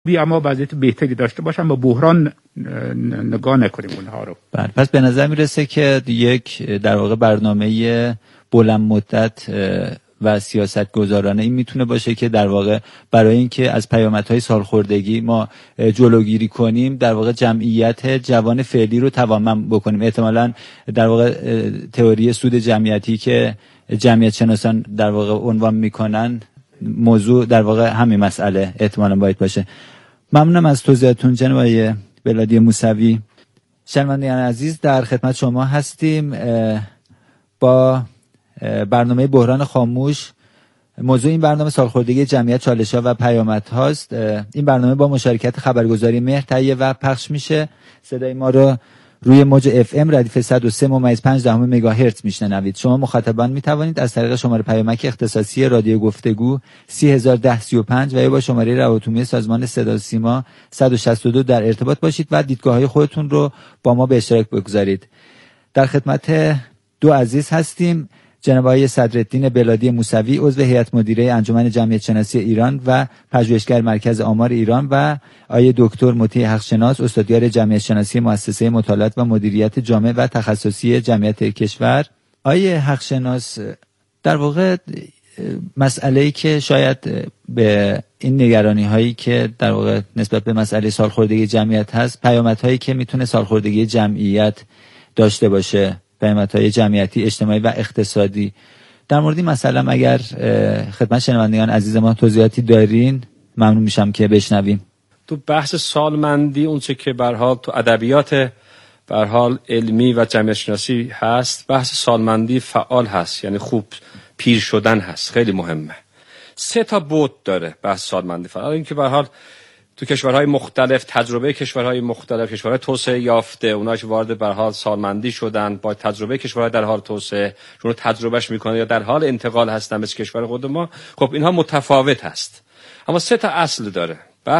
اما وضعیت بهتری داشته باشن با بحران نگاه نکنیم اونها رو. بله، پس به نظر میرسه که یک در واقع برنامه بلند مدت و سیاست گذارانه این میتونه باشه که در واقع برای اینکه از پیامدهای سالخوردگی ما جلوگیری کنیم، در واقع جمعیت جوان فعلی رو توانمند بکنیم. احتمالاً در واقع تئوری سود جمعیتی که جمعیت شناسان در واقع عنوان میکنن، موضوع در واقع همین مسئله احتمالاً باید باشه. ممنونم از توضیحاتتون جناب آقای بلادی موسوی. شنوندگان عزیز، در خدمت شما هستیم با برنامه بحران خاموش. موضوع این برنامه سالخوردگی جمعیت، چالش‌ها و پیامدهاست. این برنامه با مشارکت خبرگزاری مهر تهیه و پخش میشه. صدای ما رو روی موج FM ردیف 103.5 مگاهرتز میشنوید. شما مخاطبان میتوانید از طریق شماره پیامک اختصاصی رادیو گفتگو 3001035 و یا با شماره روابط سازمان صدا و سیما 162 در ارتباط باشید و دیدگاه‌های خودتون رو با ما به اشتراک بگذارید. در خدمت دو عزیز هستیم، جناب آقای صدرالدین بلادی موسوی، عضو هیئت مدیره انجمن جمعیت شناسی ایران و پژوهشگر مرکز آمار ایران، و آقای دکتر مطیع حقشناس، استادیار جمعیت شناسی مؤسسه مطالعات و مدیریت جامع و تخصصی جمعیت کشور. آقای حقشناس، در واقع مسئله‌ای که شاید به این نگرانی هایی که در واقع نسبت به مسئله سالخوردگی جمعیت هست، پیامدهایی که میتونه سالخوردگی جمعیت داشته باشه، پیامدهای جمعیتی، اجتماعی و اقتصادی، در مورد این مسئله اگر خدمت شنوندگان عزیز ما توضیحاتی دارین ممنون میشم که بشنویم. تو بحث سالمندی، اون چه که به هر حال تو ادبیات به هر حال علمی و جمعیت شناسی هست، بحث سالمندی فعال هست، یعنی خوب پیر شدن هست، خیلی مهمه. 3 بعد داره بحث سالمندی فعال. این که به هر حال تو کشورهای مختلف، تجربه کشورهای مختلف، کشورهای توسعه یافته، اونایی که وارد به هر حال سالمندی شدن، با تجربه کشورهای در حال توسعه رو تجربهش میکنه یا در حال انتقال هستن مثل کشور خود ما، خب اینها متفاوت هست. اما 3 اصل داره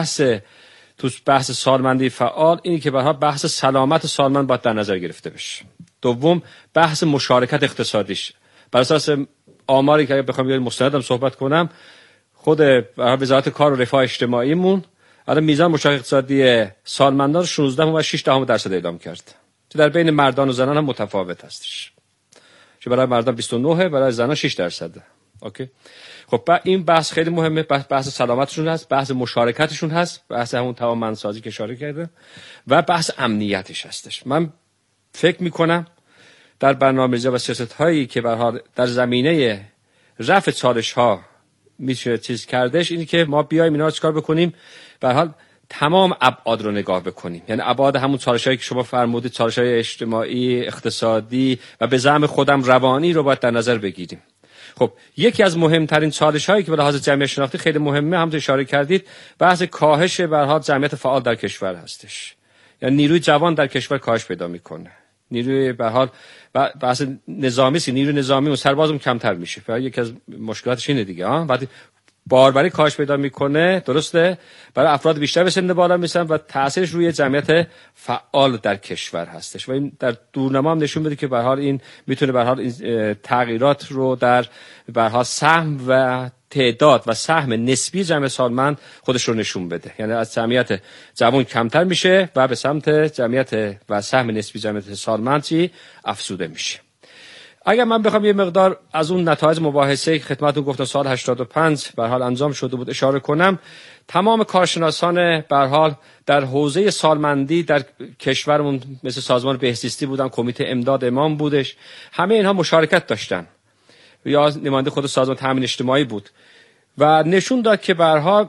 بحث سالمندی فعال. اینی که به هر حال بحث سلامت سالمند باید در نظر گرفته بشه. دوم، بحث مشارکت اقتصادیش. بر اساس آماری که بخوام یه مستندم صحبت کنم، خود وزارت کار و رفاه اجتماعیمون الان میزان مشارکت اقتصادی سالمندان 16.6% اعلام کرد که در بین مردان و زنان هم متفاوت هستش، که برای مردان 29، برای زنان 6%. اوکی، خب این بحث خیلی مهمه. بحث سلامتشون هست، بحث مشارکتشون هست، بحث همون توانمندسازی که اشاره کرده، و بحث امنیتش هستش. من فکر میکنم در برنامه‌ریزی و سیاست‌هایی که به هر حال در زمینه رفع چالش‌ها میشه چیز کردش، اینی که ما بیایم اینا رو چیکار بکنیم، به هر حال تمام ابعاد رو نگاه بکنیم. یعنی ابعاد همون چالش‌هایی که شما فرمودید، چالش‌های اجتماعی، اقتصادی و به زعم خودم روانی رو باید در نظر بگیریم. خب یکی از مهمترین چالش‌هایی که به لحاظ جمعیت شناختی خیلی مهمه، هم اشاره کردید، بحث کاهش به هر حال جمعیت فعال در کشور هستش. یعنی نیروی جوان در کشور کاهش پیدا میکنه. نیروی به هر حال بحث نظامی، نیروی نظامی و سربازم کمتر میشه. یکی از مشکلاتش اینه دیگه. وقتی باربری کاهش پیدا میکنه، درسته، برای افراد بیشتر به سن بالا میرسن و تاثیرش روی جمعیت فعال در کشور هستش. و این در دورنما هم نشون میده که به هر حال این میتونه به هر حال این تغییرات رو در به هر حال سهم و تعداد و سهم نسبی جمع سالمند خودش رو نشون بده. یعنی از جمعیت جوان کمتر میشه و به سمت جمعیت و سهم نسبی جمعیت سالمند افزوده میشه. اگر من بخوام یه مقدار از اون نتایج مباحثه‌ای که خدمتتون گفتم سال 85 به هر حال انجام شده بود اشاره کنم، تمام کارشناسان به هر حال در حوزه سالمندی در کشورمون مثل سازمان بهزیستی بودن، کمیته امداد امام بودش، همه اینها مشارکت داشتن، یا نماینده خود سازمان تامین اجتماعی بود و نشون داد که به هر حال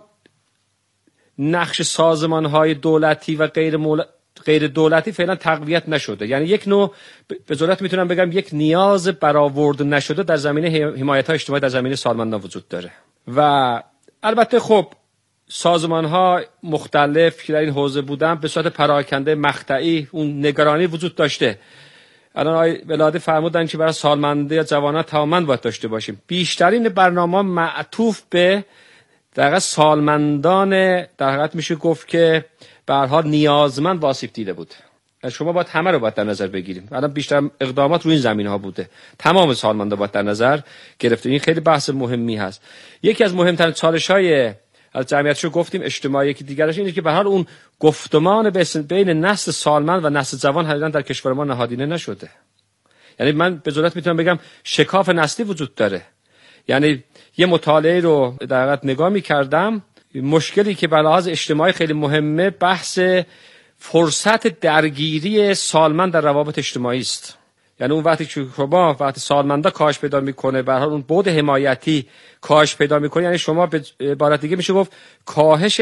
نقش سازمان‌های دولتی و غیر دولتی فعلا تقویت نشده. یعنی یک نوع به ضرورت میتونم بگم یک نیاز برآورده نشده در زمینه حمایت‌های اجتماعی در زمینه سالمندان وجود داره. و البته خب سازمان‌ها مختلف که در این حوزه بودن به صورت پراکنده مقطعی اون نگرانی وجود داشته. الان آقای بلادی فرمودن که برای سالمندی یا جوانان توانمند باید داشته باشیم. بیشترین برنامه معطوف به در حقیقت سالمندان، در حقیقت میشه گفت که به هر حال نیازمند و آسیب دیده بود. شما باید همه رو باید در نظر بگیریم. الان بیشتر اقدامات روی این زمینه‌ها بوده. تمام سالمندان باید در نظر گرفته. این خیلی بحث مهمی هست. یکی از مهمترین چالش‌های از جمعیتشو گفتیم. اجتماعی یکی دیگرش اینه که به هر اون گفتمان بین نسل سالمند و نسل جوان حقیقتا در کشور ما نهادینه نشده. یعنی من به جرئت میتونم بگم شکاف نسلی وجود داره. یعنی یه مطالعه رو در حقیقت نگاه می‌کردم، مشکلی که به لحاظ اجتماعی خیلی مهمه بحث فرصت درگیری سالمند در روابط اجتماعی است. یعنی اون وقتی که شما وقتی سالمندا کاهش پیدا میکنه، به هر حال اون بعد حمایتی کاهش پیدا میکنه، یعنی شما به عبارت دیگه میشه گفت کاهش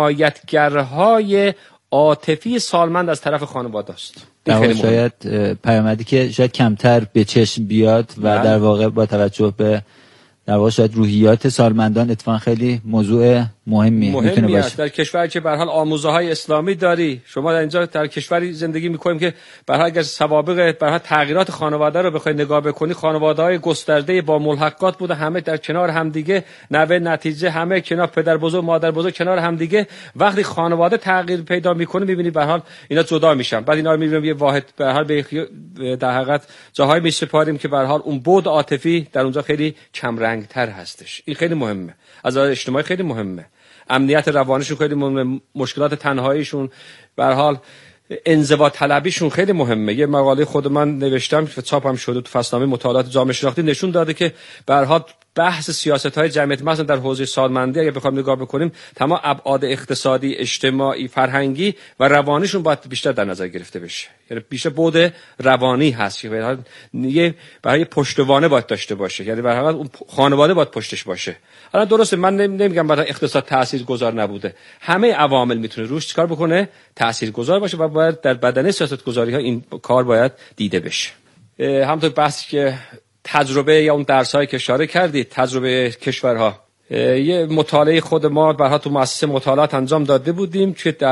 حمایتگرهای عاطفی سالمند از طرف خانواده است. شاید پیامدی که شاید کمتر به چشم بیاد و در واقع با توجه به در واقع شاید روحیات سالمندان اتفاقا خیلی موضوع مهمی میتونه باشه. در کشوری که به هر حال آموزه‌های اسلامی داری، شما در اینجا در کشوری زندگی می‌کنیم که به هر حال اگر سوابق به هر تغییرات خانواده رو بخوای نگاه بکنی، خانواده‌های گسترده با ملحقات بوده، همه در کنار همدیگه، نوه نتیجه همه کنار، پدر بزرگ مادر بزرگ کنار همدیگه. وقتی خانواده تغییر پیدا می‌کنه می‌بینی به هر حال اینا جدا میشن. بعد اینا رو می‌بینیم یه واحد به هر حال در حقیقت جاهای می‌سپاریم که به هر حال اون بعد عاطفی در اونجا خیلی کم رنگ‌تر هستش. این خیلی مهمه. از نظر اجتماعی خیلی مهمه. امنیت روانیشون خیلی مهمه، مشکلات تنهاییشون، به هر حال انزوا طلبیشون خیلی مهمه. یه مقاله خود من نوشتم که چاپ هم شده تو فصلنامه مطالعات جامعه شناختی، نشون داده که به هر حال بحث سیاست‌های جمعیت مثلا در حوزه سالمندی اگه بخوام نگاه بکنیم، تمام ابعاد اقتصادی، اجتماعی، فرهنگی و روانیشون باید بیشتر در نظر گرفته بشه. یعنی بیشتر بعد روانی هست که به هر حال برای پشتوانه باید داشته باشه. یعنی به هر حال اون خانواده باید پشتش باشه. الان درسته من نمیگم برای اقتصاد تاثیرگذار نبوده. همه عوامل میتونه روش چیکار بکنه؟ تاثیرگذار باشه و باید در بدنه سیاست‌گذاری‌ها این کار باید دیده بشه. همونطور بحثی که تجربه یا اون درس‌هایی که اشاره کردید، تجربه کشورها، یه مطالعه خود ما برها تو مؤسسه مطالعات انجام داده بودیم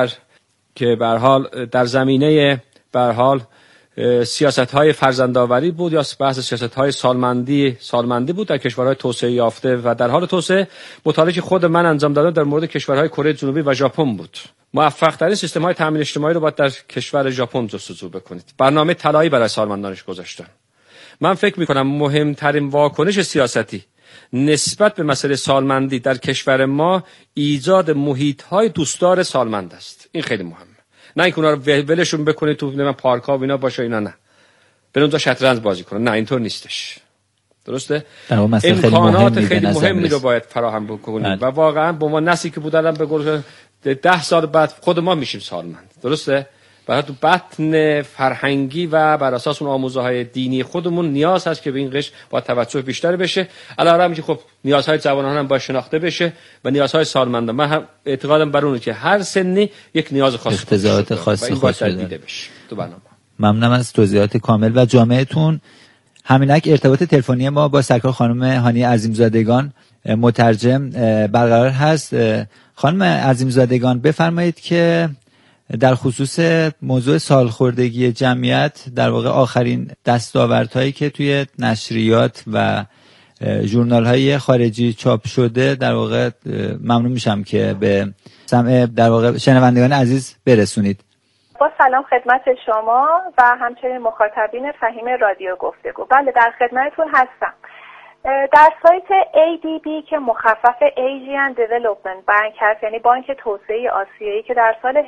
که به هر حال در زمینه به هر حال سیاست‌های فرزندآوری بود یا بحث سیاست‌های سالمندی بود در کشورهای توسعه یافته و در حال توسعه. مطالعه که خود من انجام دادم در مورد کشورهای کره جنوبی و ژاپن بود. موفق‌ترین سیستم‌های تامین اجتماعی رو باید در کشور ژاپن جستجو بکنید. برنامه طلایی برای سالمندانش گذاشتن. من فکر می‌کنم مهمترین واکنش سیاستی نسبت به مسئله سالمندی در کشور ما ایجاد محیط‌های دوستدار سالمند است. این خیلی مهمه. نه اینکه اونا رو ولشون بکنید تو پارک‌ها و اینا باشه، اینا نه. برن اونجا شطرنج بازی کنن. نه اینطور نیستش. درسته؟ امکانات خیلی مهمی رو باید فراهم بکنیم و واقعا با ما نسلی که بودن به قول 10 سال بعد خود ما میشیم سالمند. درسته؟ برای تو بطن فرهنگی و بر اساس اون آموزه‌های دینی خودمون نیاز هست که به این قش با توجه بیشتر بشه. علاوه بر خب نیازهای جوانان هم باید شناخته بشه و نیازهای سالمندان. من هم اعتقادم بر اونه که هر سنی یک نیاز خاص اختزاعات خاصی دیده بشه تو برنامه. ممنونم از توضیحات کامل و جامعتون. همینک ارتباط تلفنی ما با سرکار خانم هانی عظیمزادگان مترجم برقرار هست. خانم عظیمزادگان بفرمایید که در خصوص موضوع سالخوردگی جمعیت در واقع آخرین دستاوردهایی که توی نشریات و ژورنال‌های خارجی چاپ شده در واقع ممنون میشم که به سمع در واقع شنوندگان عزیز برسونید. با سلام خدمت شما و همچنین مخاطبین فهیم رادیو گفتگو. بله در خدمتتون هستم. در سایت ADB که مخفف Asian Development Bank هست، یعنی بانک توسعه آسیایی که در سال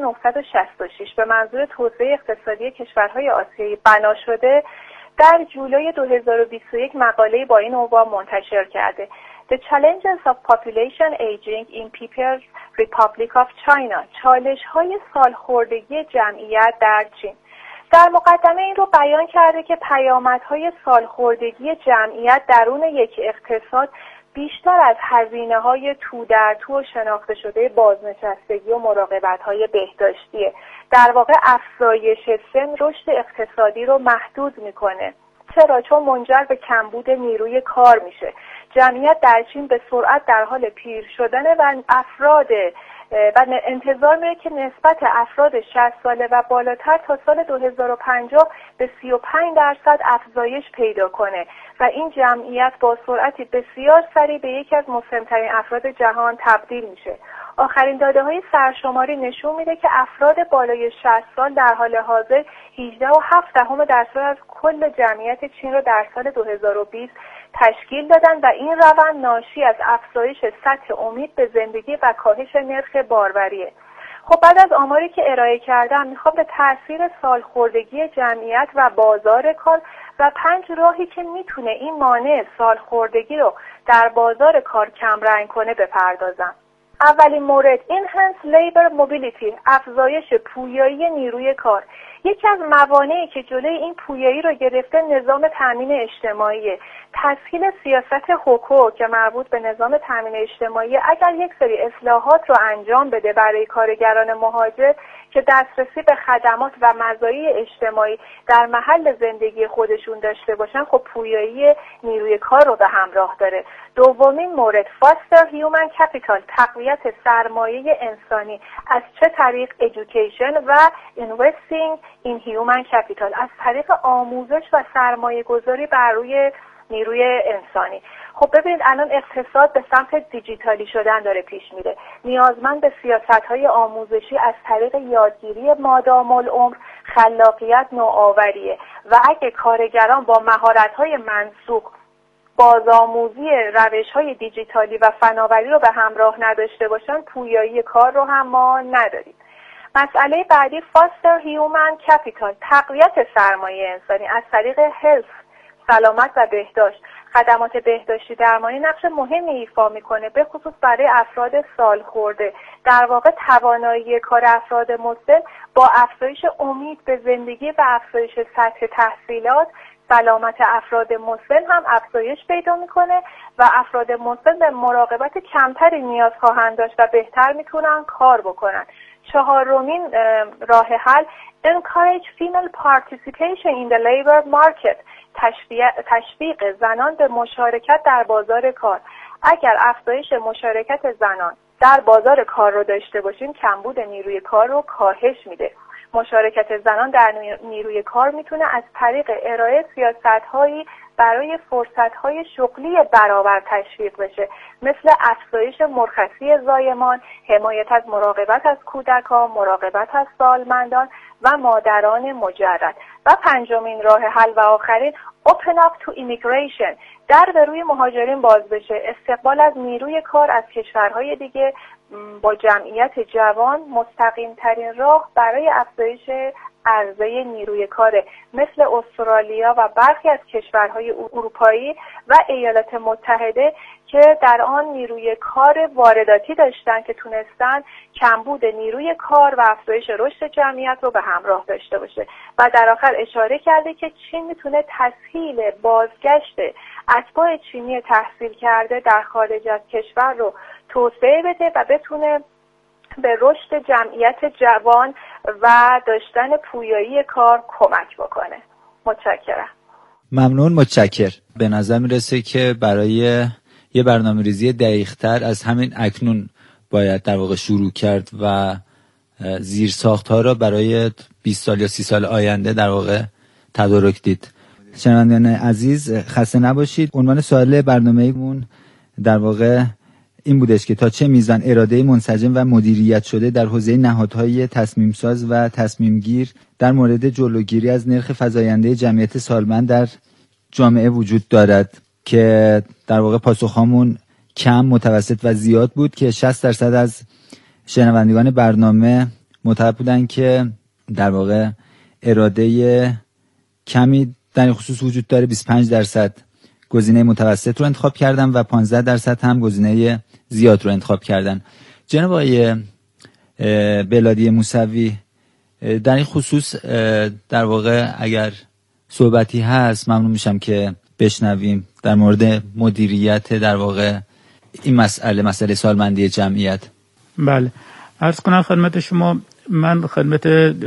1966 به منظور توسعه اقتصادی کشورهای آسیایی بنا شده، در جولای 2021 مقاله‌ای با این عنوان منتشر کرده: The Challenges of Population Aging in People's Republic of China. چالش‌های سالخوردگی جمعیت در چین. در مقدمه این رو بیان کرده که پیامدهای سالخوردگی جمعیت درون یک اقتصاد بیشتر از هزینه‌های تو در تو و شناخته شده بازنشستگی و مراقبت‌های بهداشتیه. در واقع افزایش سن رشد اقتصادی رو محدود می‌کنه. چرا؟ چون منجر به کمبود نیروی کار میشه. جمعیت در چین به سرعت در حال پیر شدنه و انتظار میره که نسبت افراد 60 ساله و بالاتر تا سال 2050 به 35% افزایش پیدا کنه و این جمعیت با سرعتی بسیار سریع به یکی از مسن‌ترین افراد جهان تبدیل میشه. آخرین داده‌های سرشماری نشون میده که افراد بالای 60 سال در حال حاضر 18.7% از کل جمعیت چین رو در سال 2020 تشکیل دادن و این روند ناشی از افزایش سطح امید به زندگی و کاهش نرخ باروریه. خب بعد از آماری که ارائه کردم میخوام به تاثیر سالخوردگی جمعیت و بازار کار و 5 راهی که میتونه این مانع سالخوردگی رو در بازار کار کمرنگ کنه بپردازم. اولین مورد Enhanced Labor Mobility، افزایش پویایی نیروی کار. یکی از موانعی که جلوی این پویایی رو گرفته نظام تامین اجتماعی. تسهیل سیاست حقوق که مربوط به نظام تامین اجتماعی اگر یک سری اصلاحات رو انجام بده برای کارگران مهاجر که دسترسی به خدمات و مزایای اجتماعی در محل زندگی خودشون داشته باشن، خب پویایی نیروی کار رو به همراه داره. دومین مورد Foster Human Capital، تقویت سرمایه انسانی. از چه طریق؟ Education و Investing in Human Capital، از طریق آموزش و سرمایه گذاری بر روی نیروی انسانی. خب ببینید الان اقتصاد به سمت دیجیتالی شدن داره پیش میره، نیازمند به سیاست‌های آموزشی از طریق یادگیری مادام العمر، خلاقیت، نوآوریه و اگه کارگران با مهارت‌های منسوخ بازآموزی روش‌های دیجیتالی و فناوری رو به همراه نداشته باشن، پویایی کار رو هم ما نداریم. مسئله بعدی Foster Human Capital، تقویت سرمایه انسانی از طریق health، سلامت و بهداشت. خدمات بهداشتی درمانی نقش مهمی ایفا میکنه، به خصوص برای افراد سالخورده. در واقع توانایی کار افراد مسن با افزایش امید به زندگی و افزایش سطح تحصیلات، سلامت افراد مسن هم افزایش پیدا میکنه و افراد مسن به مراقبت کمتری نیاز خواهند داشت و بهتر میتونن کار بکنن. چهارمین راه حل Encourage female participation in the labor market، تشویق زنان به مشارکت در بازار کار. اگر افزایش مشارکت زنان در بازار کار رو داشته باشیم، کمبود نیروی کار رو کاهش میده. مشارکت زنان در نیروی کار میتونه از طریق ارائه سیاست‌هایی برای فرصت‌های شغلی برابر تشویق بشه، مثل افزایش مرخصی زایمان، حمایت از مراقبت از کودکان، مراقبت از سالمندان و مادران مجرد. و پنجمین راه حل و آخرین Open up to immigration، در به روی مهاجرین باز بشه، استقبال از نیروی کار از کشورهای دیگه با جمعیت جوان مستقیم ترین راه برای افزایش عرضه نیروی کاره، مثل استرالیا و برخی از کشورهای اروپایی و ایالات متحده که در آن نیروی کار وارداتی داشتن که تونستن کمبود نیروی کار و افزایش رشد جمعیت رو به همراه داشته باشه. و در آخر اشاره کرده که چین میتونه تسهیل بازگشت اتباع چینی تحصیل کرده در خارج از کشور رو توسعه بده و بتونه به رشد جمعیت جوان و داشتن پویایی کار کمک بکنه. متشکرم. ممنون، متشکر. به نظر میرسه که برای یه برنامه‌ریزی دقیق‌تر از همین اکنون باید در واقع شروع کرد و زیرساخت‌ها را برای 20 سال یا 30 سال آینده در واقع تدارک دید. شنوندگان عزیز خسته نباشید. عنوان سوال برنامه‌مون در واقع این بودش که تا چه میزان اراده منسجم و مدیریت شده در حوزه نهادهای تصمیم ساز و تصمیم گیر در مورد جلوگیری از نرخ فزاینده جمعیت سالمند در جامعه وجود دارد، که در واقع پاسخامون کم، متوسط و زیاد بود که 60% از شنوندگان برنامه معتقد بودن که در واقع اراده کمی در این خصوص وجود داره، 25% گزینه متوسط رو انتخاب کردن و 15% هم گزینه زیاد رو انتخاب کردن. جناب آقای بلادی موسوی، در این خصوص در واقع اگر صحبتی هست ممنون میشم که بشنویم در مورد مدیریت در واقع این مسئله سالمندی جمعیت. بله، عرض کنم خدمت شما، من خدمت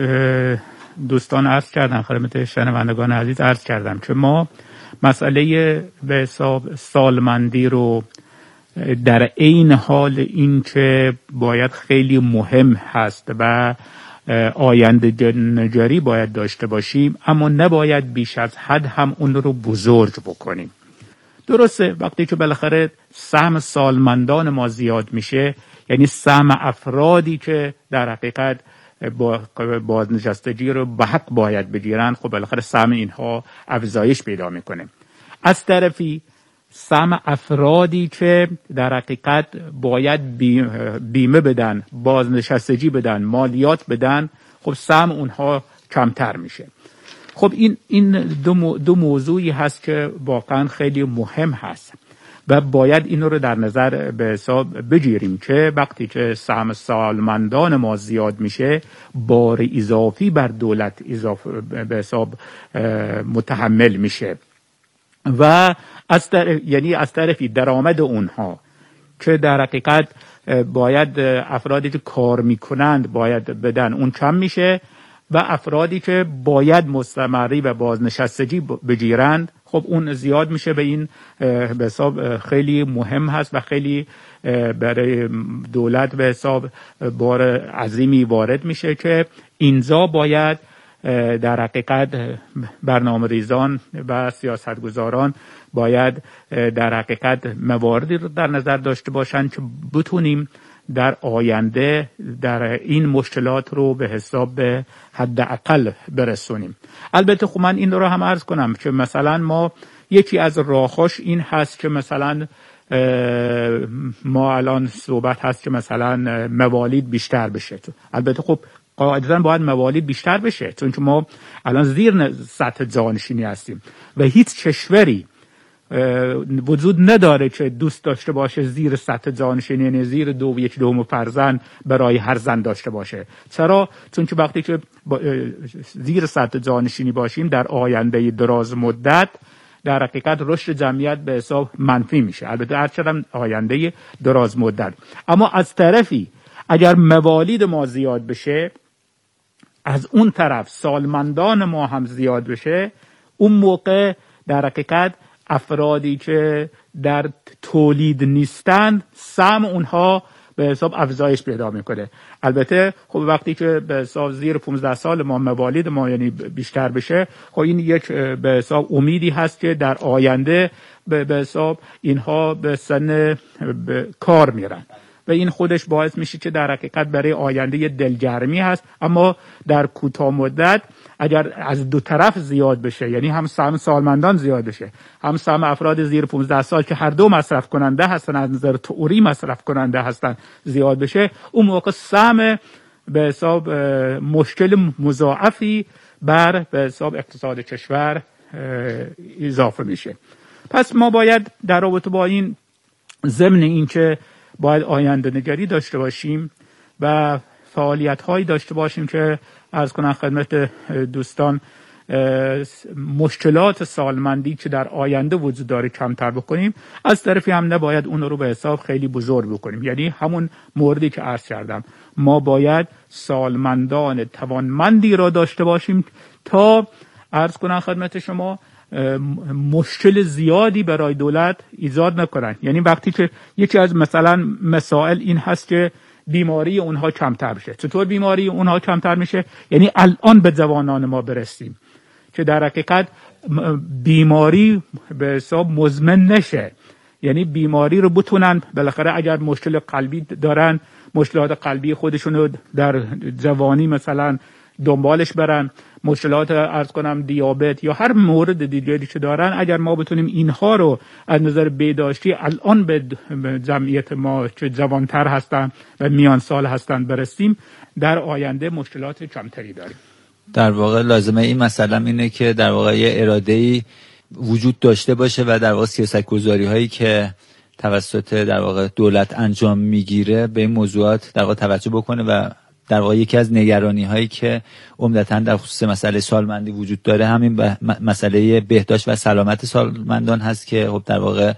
دوستان عرض کردم، خدمت شنوندگان عزیز عرض کردم که ما مسئله به حساب سالمندی رو در عین حال این که باید خیلی مهم هست و آینده نگری باید داشته باشیم، اما نباید بیش از حد هم اون رو بزرگ بکنیم. درسته وقتی که بالاخره سهم سالمندان ما زیاد میشه، یعنی سهم افرادی که در حقیقت با بازنشستگی رو به حق باید بگیرن، خب بالاخره سهم اینها افزایش پیدا میکنه. از طرفی سهم افرادی که در حقیقت باید بیمه بدن، بازنشستگی بدن، مالیات بدن، خب سهم اونها کمتر میشه. خب این دو موضوعی هست که واقعا خیلی مهم هست و باید این رو در نظر به حساب بگیریم که وقتی که سهم سالمندان ما زیاد میشه، بار اضافی بر دولت اضافه به حساب متحمل میشه و از طرفی درآمد اونها که در حقیقت باید افرادی که کار میکنند باید بدن، اون کم میشه و افرادی که باید مستمری و بازنشستگی بگیرند خب اون زیاد میشه. به این به حساب خیلی مهم هست و خیلی برای دولت به حساب بار عظیمی وارد میشه که اینجا باید در حقیقت برنامه ریزان و سیاستگزاران باید در حقیقت مواردی رو در نظر داشته باشند که بتونیم در آینده در این مشکلات رو به حساب به حد اقل برسونیم. البته خب من این رو هم عرض کنم که مثلا ما یکی از راهاش این هست که مثلا ما الان صحبت هست که مثلا موالید بیشتر بشه. البته خب قاعدتاً باید موالید بیشتر بشه چون که ما الان زیر سطح جانشینی هستیم و هیچ کشوری وجود نداره که دوست داشته باشه زیر سطح جانشینی، یعنی زیر 2.1 فرزند برای هر زن داشته باشه. چرا؟ چون که وقتی که زیر سطح جانشینی باشیم در آینده دراز مدت در حقیقت رشد جمعیت به حساب منفی میشه، البته هرچند آینده دراز مدت. اما از طرفی اگر موالید ما زیاد بشه، از اون طرف سالمندان ما هم زیاد بشه، اون موقع در حقیقت افرادی که در تولید نیستند سهم اونها به حساب افزایش پیدا میکنه. البته خب وقتی که به حساب زیر 15 سال ما موالید ما یعنی بیشتر بشه، خب این یک به حساب امیدی هست که در آینده به حساب اینها به سن کار میرن و این خودش باعث میشه که در حقیقت برای آینده دلگرمی هست. اما در کوتاه مدت اگر از دو طرف زیاد بشه، یعنی هم سهم سالمندان زیاد بشه هم سهم افراد زیر 15 سال که هر دو مصرف کننده هستن، از نظر تئوری مصرف کننده هستن زیاد بشه، اون موقع سهم به حساب مشکل مضاعفی بر به حساب اقتصاد کشور اضافه میشه. پس ما باید در رابطه با این ضمن این که باید آینده نگری داشته باشیم و فعالیت هایی داشته باشیم که عرض کنم خدمت دوستان مشکلات سالمندی که در آینده وجود داره کمتر بکنیم، از طرفی هم نباید اون رو به حساب خیلی بزرگ بکنیم. یعنی همون موردی که عرض کردم، ما باید سالمندان توانمندی را داشته باشیم تا عرض کنم خدمت شما مشکل زیادی برای دولت ایجاد نکنن. یعنی وقتی که یکی از مثلا مسائل این هست که بیماری اونها کمتر بشه. چطور بیماری اونها کمتر میشه؟ یعنی الان به جوانان ما برسیم که در حقیقت بیماری به حساب مزمن نشه، یعنی بیماری رو بتونن بالاخره اگر مشکل قلبی دارن مشکلات قلبی خودشونو در جوانی مثلا دنبالش برن، مشکلات عرض کنم دیابت یا هر مورد دیگری که دارن، اگر ما بتونیم اینها رو از نظر بهداشتی الان به جمعیت ما که جوانتر هستن و میان سال هستن برسیم، در آینده مشکلات کمتری داریم. در واقع لازمه این مسئله اینه که در واقع یه اراده‌ای وجود داشته باشه و در واقع سیاست‌گذاری هایی که توسط در واقع دولت انجام میگیره به این موضوعات در واقع توجه بکنه و در واقع یکی از نگرانی هایی که عمدتاً در خصوص مسئله سالمندی وجود داره همین مسئله بهداشت و سلامت سالمندان هست که خب در واقع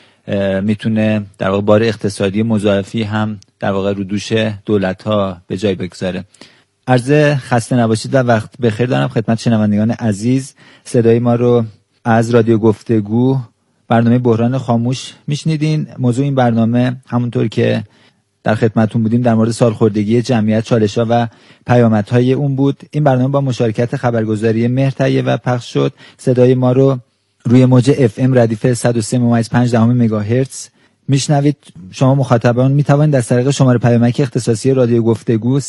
میتونه در واقع بار اقتصادی مضاعفی هم در واقع رو دوش دولت ها به جای بگذاره. عرض خسته نباشید و وقت بخیر دارم خدمت شنوندگان عزیز. صدای ما رو از رادیو گفتگو برنامه بحران خاموش میشنیدین. موضوع این برنامه همونطور که در خدمتون بودیم در مورد سالخوردگی جمعیت، چالش‌ها و پیامدهای اون بود. این برنامه با مشارکت خبرگزاری مهر تهیه و پخش شد. صدای ما رو روی موج FM ردیف 103.5 مگاهرتز میشنوید. شما مخاطبان میتوانید از طریق شماره پیامک اختصاصی رادیو گفتگو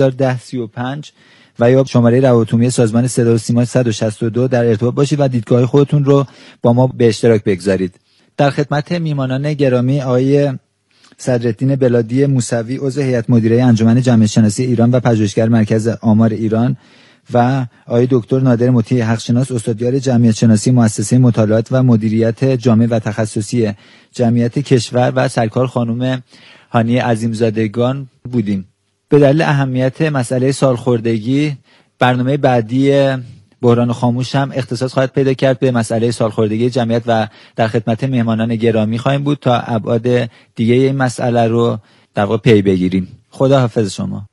301035 و یا شماره روابط سازمان صدا و سیما 162 در ارتباط باشید و دیدگاه خودتون رو با ما به اشتراک بگذارید. در خدمت میهمانان گرامی آقای صدرالدین بلادی موسوی، عضو هیئت مدیره انجمن جامعه شناسی ایران و پژوهشگر مرکز آمار ایران، و آقای دکتر نادر مطیع حق‌شناس، استادیار جمعیت شناسی مؤسسه مطالعات و مدیریت جامع و تخصصی جمعیت کشور و سرکار خانم هانی عظیمزادگان بودیم. به دلیل اهمیت مسئله سالخوردگی، برنامه بعدی بحران خاموش هم اختصاص خواهد پیدا کرد به مسئله سالخوردگی جمعیت و در خدمت مهمانان گرامی خواهیم بود تا ابعاد دیگه این مسئله رو در واقع پی بگیریم. خدا حافظ شما.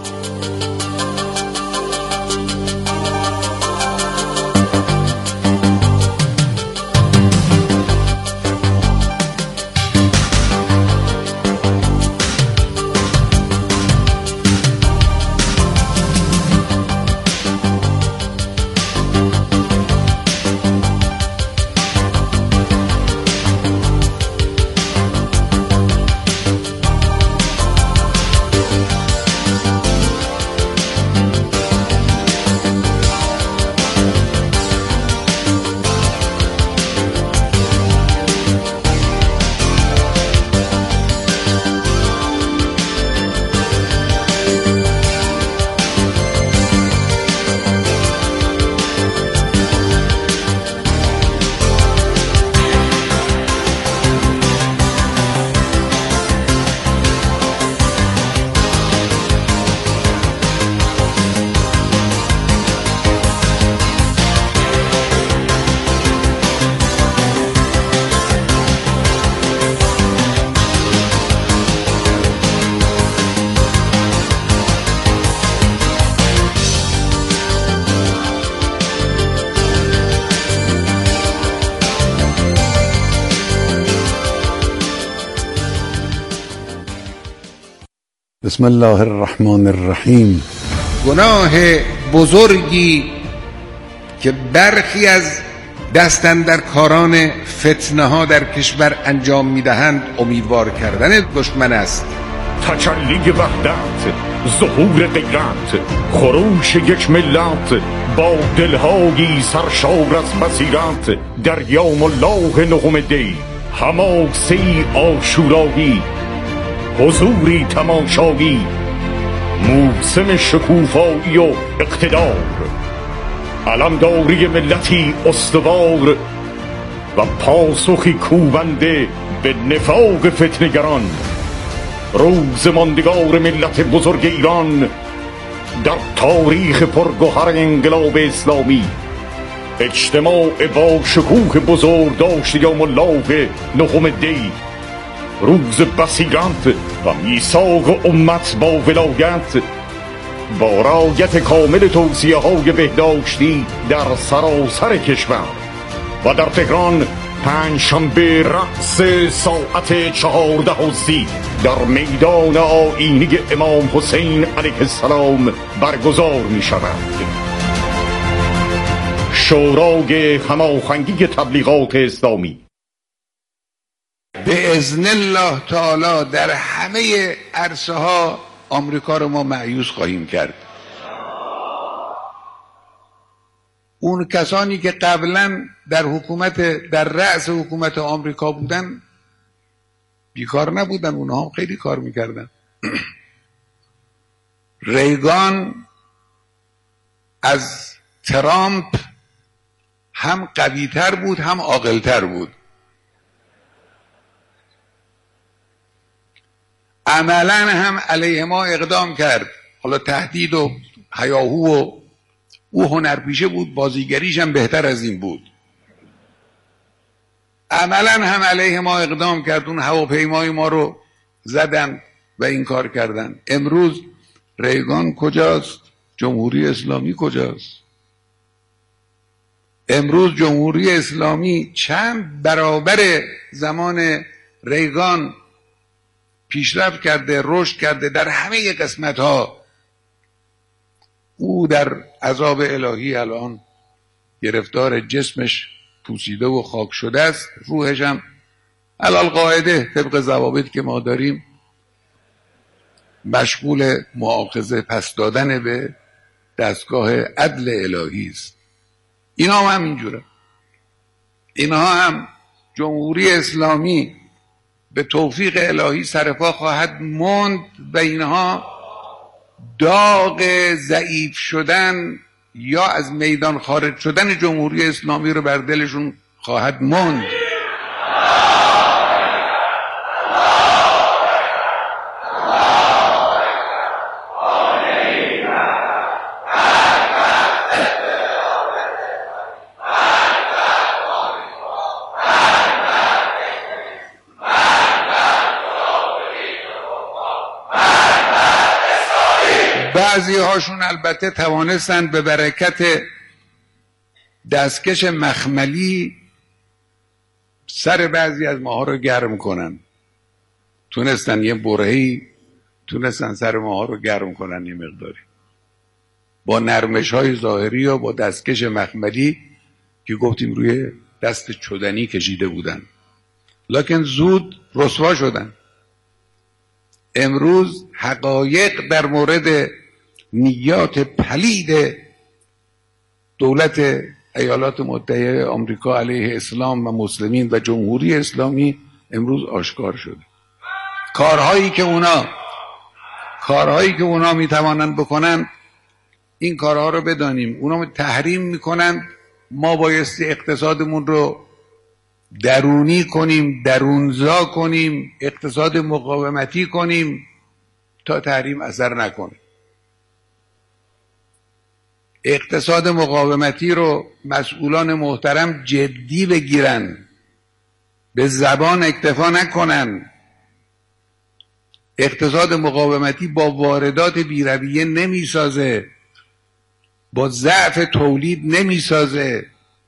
بسم الله الرحمن الرحیم. گناه بزرگی که برخی از دستاندرکاران فتنه ها در کشور انجام میدهند امیدوار کردن دشمن است. تجلی وحدت، ظهور غیرت، خروش یک ملت با دلهایی سرشار از بصیرت. در یوم الله نهم دی، حماسه‌ای عاشورایی، حضوری تماشایی، موسم شکوفایی و اقتدار، علمداری ملتی استوار و پاسخی کوبنده به نفاق فتنگران. روز ماندگار ملت بزرگ ایران در تاریخ پرگوهر انقلاب اسلامی، اجتماع با شکوه بزرگ داشت یوم الله نهم دی، روز بصیرت و میثاق امت با ولایت، با رعایت کامل توصیه های بهداشتی در سراسر کشور و در تهران پنجشنبه رأس ساعت 14:30 در میدان آیینی امام حسین علیه السلام برگزار می شود. شورای هماهنگی تبلیغات اسلامی. به اذن الله تعالی در همه عرصه ها آمریکا رو ما مأیوس خواهیم کرد. اون کسانی که قبلا در رأس حکومت آمریکا بودن بیکار نبودن، اونها هم خیلی کار میکردن. ریگان از ترامپ هم قوی‌تر بود هم عاقل‌تر بود. عملا هم علیه ما اقدام کرد. حالا تهدید و هیاهو و او هنرپیشه بود، بازیگریش هم بهتر از این بود. عملا هم علیه ما اقدام کرد، اون هواپیمای ما رو زدن و این کار کردن. امروز ریگان کجاست؟ جمهوری اسلامی کجاست؟ امروز جمهوری اسلامی چند برابر زمان ریگان پیشرفت کرده، رشد کرده در همه قسمت ها. او در عذاب الهی الان گرفتار، جسمش پوسیده و خاک شده است، روحش هم علالقاعده طبق ضوابط که ما داریم مشغول مؤاخذه پس دادن به دستگاه عدل الهی است. اینا هم اینجوره. اینها هم جمهوری اسلامی به توفیق الهی سرپا خواهد ماند و اینها داغ ضعیف شدن یا از میدان خارج شدن جمهوری اسلامی رو بر دلشون خواهد ماند. بعضی هاشون البته توانستن به برکت دستکش مخملی سر بعضی از ماها رو گرم کنن، تونستن یه برهی تونستن سر ماها رو گرم کنن یه مقداری با نرمش های ظاهری و با دستکش مخملی که گفتیم روی دست چدنی کشیده بودن، لکن زود رسوا شدن. امروز حقایق در مورد نیات پلید دولت ایالات متحده آمریکا علیه اسلام و مسلمین و جمهوری اسلامی امروز آشکار شده. کارهایی که اونا میتوانند بکنن، این کارها رو بدانیم. اونا تحریم میکنن، ما بایستی اقتصادمون رو درونی کنیم، درونزا کنیم، اقتصاد مقاومتی کنیم تا تحریم اثر نکنه. اقتصاد مقاومتی رو مسئولان محترم جدی بگیرن، به زبان اکتفا نکنن. اقتصاد مقاومتی با واردات بی‌رویه نمیسازه، با ضعف تولید نمیسازه.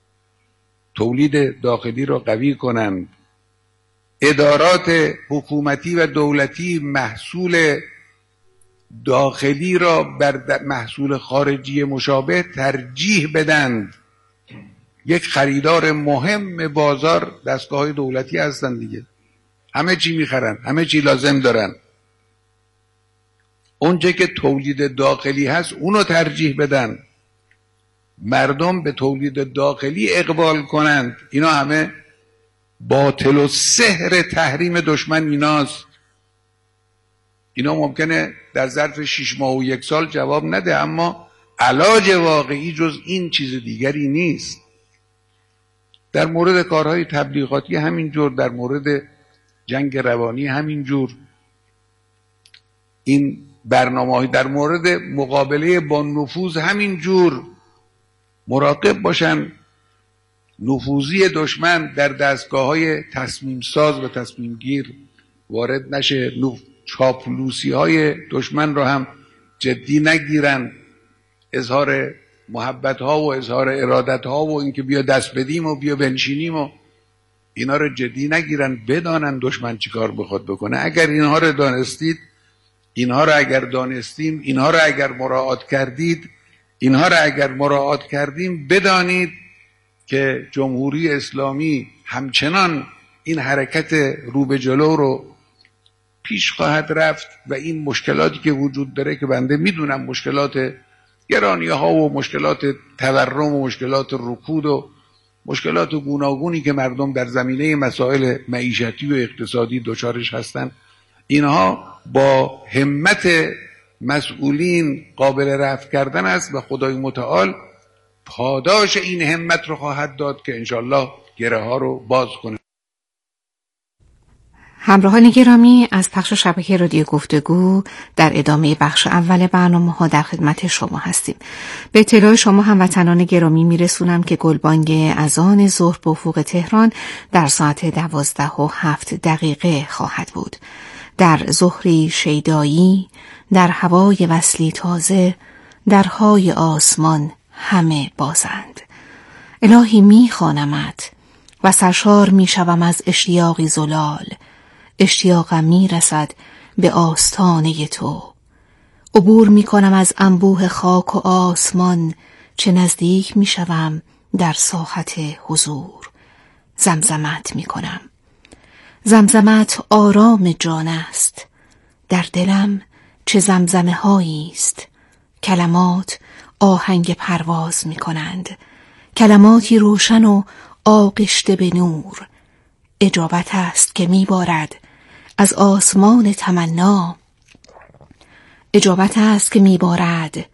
تولید داخلی رو قوی کنن. ادارات حکومتی و دولتی محصول داخلی را بر محصول خارجی مشابه ترجیح بدند. یک خریدار مهم بازار دستگاه‌های دولتی هستن دیگه، همه چی میخرن، همه چی لازم دارن. اونچه که تولید داخلی هست اونو ترجیح بدن، مردم به تولید داخلی اقبال کنند. اینا همه باطل و سحر تحریم دشمن ایناست. اینا ممکنه در ظرف 6 ماه و 1 سال جواب نده، اما علاج واقعی جز این چیز دیگری نیست. در مورد کارهای تبلیغاتی همینجور، در مورد جنگ روانی همینجور. این برنامه‌های در مورد مقابله با نفوذ همینجور. مراقب باشن نفوذی دشمن در دستگاه‌های تصمیم ساز و تصمیم گیر وارد نشه. چاپلوسی های دشمن رو هم جدی نگیرن. اظهار محبت ها و اظهار ارادت ها و اینکه بیا دست بدیم و بیا بنشینیم و اینا رو جدی نگیرن. بدانن دشمن چیکار بخواد بکنه. اگر اینها رو دانستید، اینها رو اگر دانستیم، اینها رو اگر مراعات کردید، اینها رو اگر مراعات کردیم، بدانید که جمهوری اسلامی همچنان این حرکت رو به جلو رو پیش خواهد رفت و این مشکلاتی که وجود داره که بنده میدونم مشکلات گرانی ها و مشکلات تورم و مشکلات رکود و مشکلات گوناگونی که مردم در زمینه مسائل معیشتی و اقتصادی دچارش هستن، اینها با همت مسئولین قابل رفع کردن است و خدای متعال پاداش این همت رو خواهد داد که انشالله گره ها رو باز کنه. همراهان گرامی، از پخش شبکه رادیو گفتگو در ادامه بخش اول برنامه‌ها در خدمت شما هستیم. به اطلاع شما هموطنان گرامی میرسونم که گلبانگ اذان ظهر به افق تهران در ساعت 12:07 خواهد بود. در ظهری شیدایی، در هوای وصلی تازه، درهای آسمان همه بازند. الهی میخوانمت و سرشار میشوم از اشتیاقی زلال. اشتیاقم میرسد به آستانه تو. عبور میکنم از انبوه خاک و آسمان، چه نزدیک میشوم در ساحت حضور. زمزمت میکنم. زمزمت آرام جان است. در دلم چه زمزمه هایی است. کلمات آهنگ پرواز میکنند. کلماتی روشن و آغشته به نور. اجابت است که میبارد از آسمان تمنا. اجابت است که میبارد